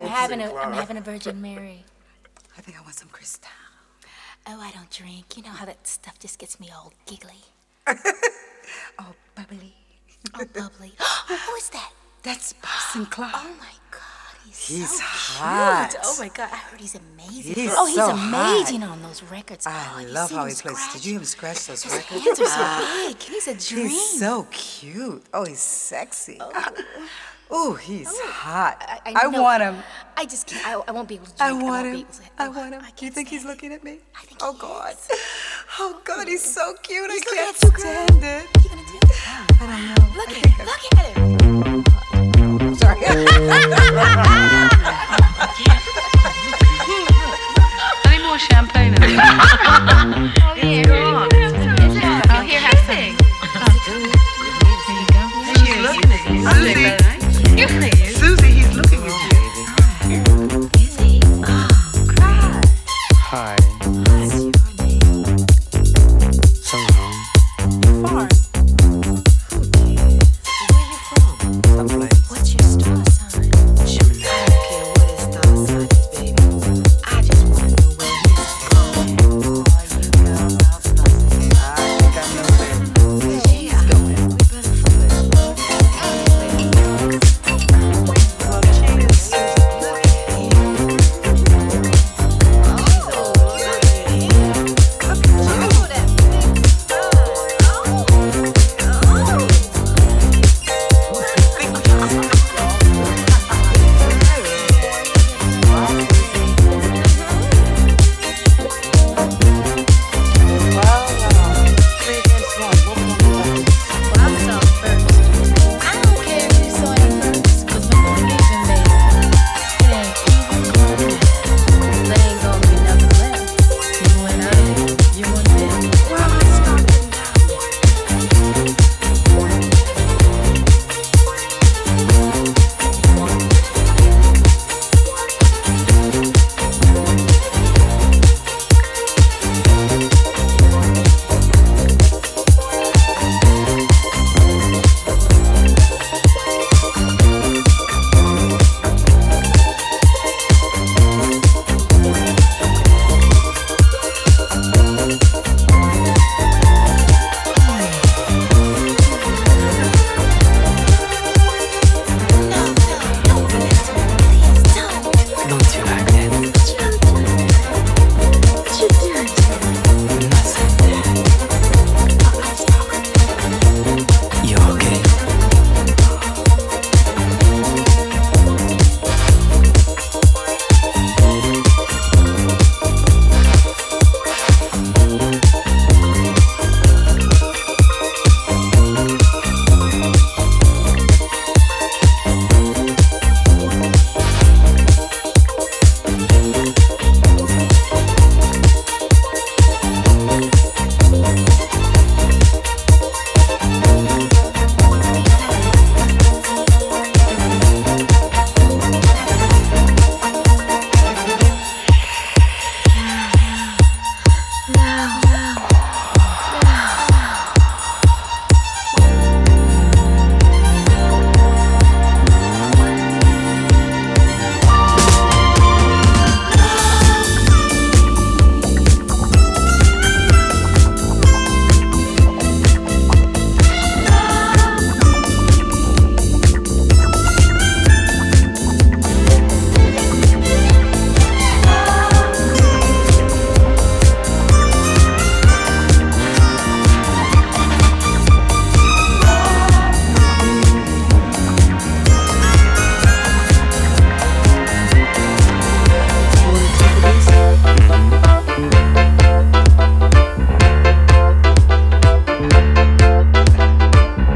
I'm having a Virgin Mary. I think I want some Cristal. Oh, I don't drink. You know how that stuff just gets me all giggly. Oh, bubbly. Oh, bubbly. Who is that? That's Parson Clark. Oh my God, He's so hot. cute. Oh my God, I heard he's amazing. He's he's so amazing on those records. I you love see how him he plays. scratch? Did you hear him scratch those His records? hands are so big. He's a dream. He's so cute. Oh, he's sexy. Oh. Ooh, he's hot. I know. want him. I just can't. I won't be able to drink. I want him. I I want him. I Do you can't think he's stand looking at me? I think Oh, he God. is. Oh, God, he's so cute. He's I looking can't at you, girl. stand it. What are you gonna do? I don't know. Look at him. Look at him. Sorry.